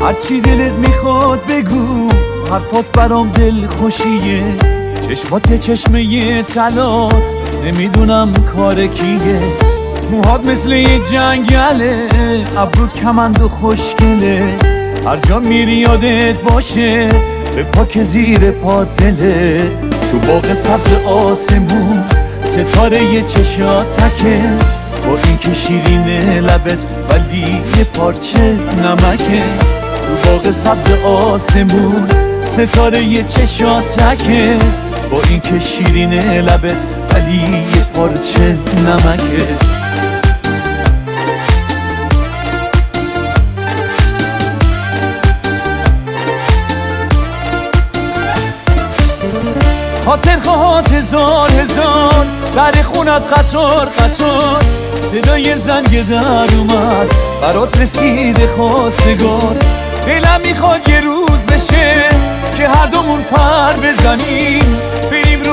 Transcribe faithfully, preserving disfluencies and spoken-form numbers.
هرچی دلت میخواد بگو، حرفات برام دل خوشیه. چشمات چشمه تلاس، نمیدونم کار کیه. موهات مثل یه جنگله، ابرود کمند و خوشگله. هر جا میری یادت باشه، به پاک زیر پا دله. تو باغ سبز آسمون، ستاره یه چشاتکه. با این که شیرینه لبت، ولی یه پارچه نمکه. تو باغ سبز آسمون، ستاره یه چشاتکه. با این که شیرینه لبت، ولی یه پارچه نمکه. خاطر خواهات هزار هزار، در خونت قطار قطار. صدای زنگ در اومد، برات رسیده خواستگار. دلم میخواد یه روز بشه که هر دومون پر بزنیم، بریم رو